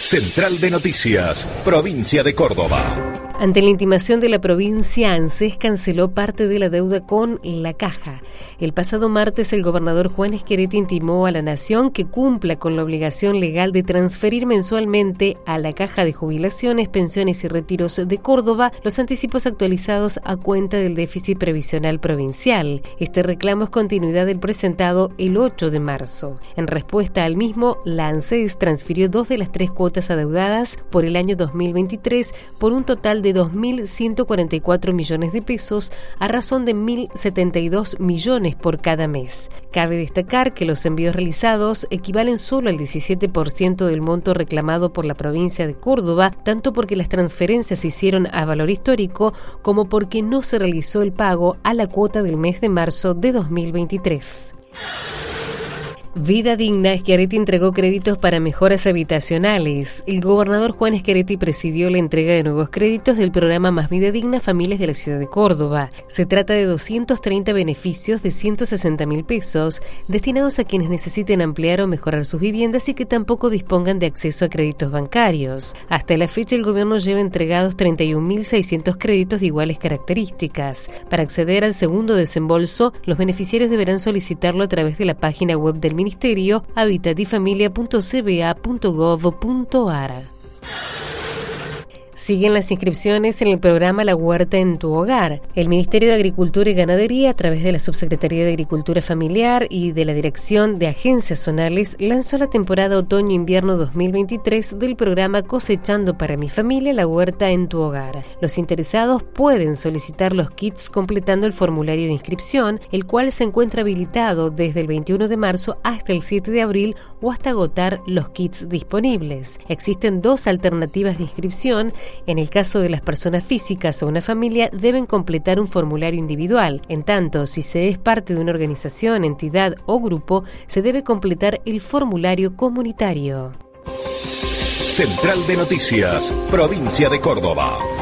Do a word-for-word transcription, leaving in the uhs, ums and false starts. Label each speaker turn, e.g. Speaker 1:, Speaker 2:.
Speaker 1: Central de Noticias, Provincia de Córdoba.
Speaker 2: Ante la intimación de la provincia, ANSES canceló parte de la deuda con la Caja. El pasado martes, el gobernador Juan Schiaretti intimó a la Nación que cumpla con la obligación legal de transferir mensualmente a la Caja de Jubilaciones, Pensiones y Retiros de Córdoba los anticipos actualizados a cuenta del déficit previsional provincial. Este reclamo es continuidad del presentado el ocho de marzo. En respuesta al mismo, la ANSES transfirió dos de las tres cuotas adeudadas por el año dos mil veintitrés por un total de de dos mil ciento cuarenta y cuatro millones de pesos a razón de mil setenta y dos millones por cada mes. Cabe destacar que los envíos realizados equivalen solo al diecisiete por ciento del monto reclamado por la provincia de Córdoba, tanto porque las transferencias se hicieron a valor histórico como porque no se realizó el pago a la cuota del mes de marzo de dos mil veintitrés. Vida Digna. Schiaretti entregó créditos para mejoras habitacionales. El gobernador Juan Schiaretti presidió la entrega de nuevos créditos del programa Más Vida Digna a familias de la ciudad de Córdoba. Se trata de doscientos treinta beneficios de ciento sesenta mil pesos destinados a quienes necesiten ampliar o mejorar sus viviendas y que tampoco dispongan de acceso a créditos bancarios. Hasta la fecha, el gobierno lleva entregados treinta y un mil seiscientos créditos de iguales características. Para acceder al segundo desembolso, los beneficiarios deberán solicitarlo a través de la página web del Ministerio Ministerio habitatifamilia punto c b a punto gov punto a r. Siguen las inscripciones en el programa La Huerta en tu Hogar. El Ministerio de Agricultura y Ganadería, a través de la Subsecretaría de Agricultura Familiar y de la Dirección de Agencias Zonales, lanzó la temporada otoño-invierno dos mil veintitrés del programa Cosechando para mi familia, La Huerta en tu Hogar. Los interesados pueden solicitar los kits completando el formulario de inscripción, el cual se encuentra habilitado desde el veintiuno de marzo hasta el siete de abril o hasta agotar los kits disponibles. Existen dos alternativas de inscripción. En el caso de las personas físicas o una familia, deben completar un formulario individual. En tanto, si se es parte de una organización, entidad o grupo, se debe completar el formulario comunitario.
Speaker 1: Central de Noticias, Provincia de Córdoba.